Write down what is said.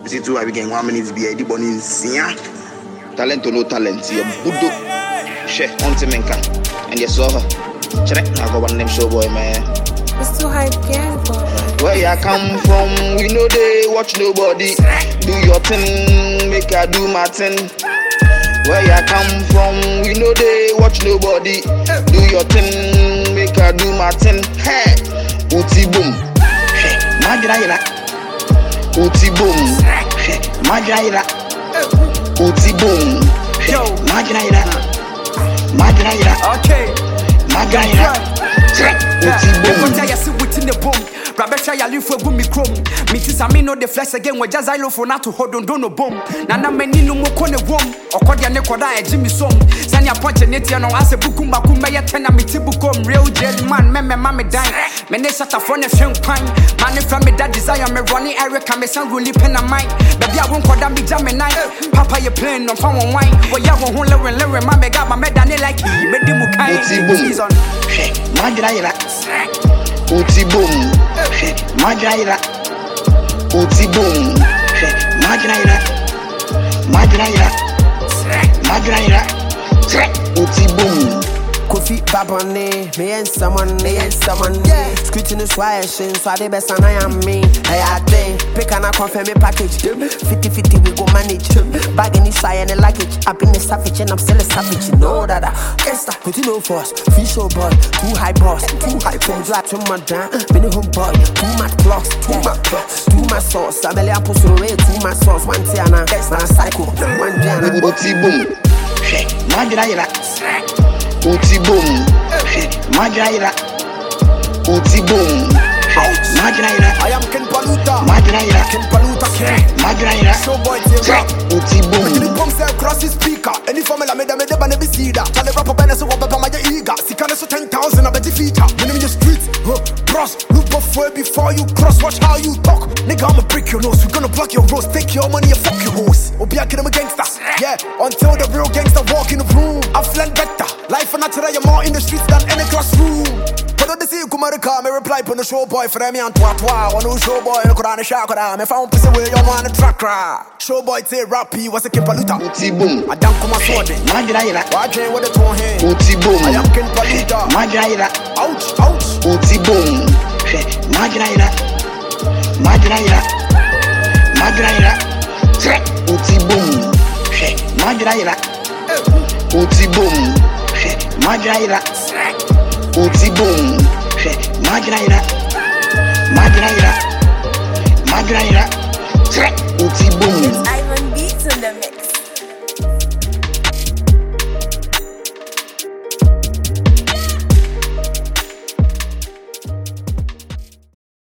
See too I begin 1 minute be the born in Sia. Talent or no talent, you budo. She on to menka. And you saw her. Check I go one name show boy man. It's too hype gang for where you come from, we know they watch nobody. Do your thing, make I do my thing. Where you come from, we know they watch nobody. Do your thing, make I do my thing. Hey, Uti boom, hey, Madraila. Uti boom, hey, Madraila. Uti boom, hey, Madraila. Madraila. Okay, Madraila. Within the boom, Rabesha Yali for Gumi Chrome. Meetis I know the flesh again with just I love for not to hold on no boom. Nana many no more corner womb or Kodia Nekoda Jimmy Som. Sanya Ponchetiano as a Bukumba Kumaya Tena Mitibukum, real jail man, Mamma dine. Menesata phone a film pine. Man from me that desire me running Eric and me son really pen a mine. Baby I won't call that be jamming night. Papa you playing on phone wine. Well ya won't learn Mamma got my medani like he made them season. Madraila. Uti boom, Madraila. Uti boom, Madraila. Madraila. Madraila. Uti boom. Kofi Babane, me and someone, yeah. Scrutinous washing, so the best and I am me. Hey, I think, pick and I confirm me package. 50-50 we go manage. Bag any shy and a luggage. I've been a savage and I'm still a savage. You know that gangsta, put it on force. Free show boy, too high boss, too high from drop to my down. Been a home boy, too much clocks, too much sauce. I'm a pussy away, too much sauce. One Tiana, gangsta, psycho, one Diana. Uti boom, Madraila. Uti boom, Madraila. Uti boom, Madraila. I am Ken Paluta. Madraila. Ken Paluta Ken. Madraila. Showboy Tira. Uti boom. The bombs across the speaker. Any formula made them never see that. Tell the rapper Benny so up on my eager. See can so 10,000 of the feature. When in the streets, cross, look before you cross. Watch how you talk. Nigga, I'ma break your nose. We gonna block your roast. Take your money and fuck your hoes. Obia kid, I'm a gangster. Yeah, until the real gangster walk in the room. I've learned better. Life and natural, you're more in the streets than any classroom. But don't see you come out of car, me reply on the show boy for them and twat. One who show boy, no could shock on me. Found piece away, you want a track ride. Show boy say rappy, was a Ken Paluta. Uti boom. I don't come on sword. Madraila. Watch it with the two hands. Uti boom. I am Ken Paluta. Madraila. Ouch, ouch. Uti boom. Madraila. Madraila. Madraila. Uti boom. Madraila. Uti boom. Madraila. Uti boom. Madraila. Madraila. Madraila. Uti boom.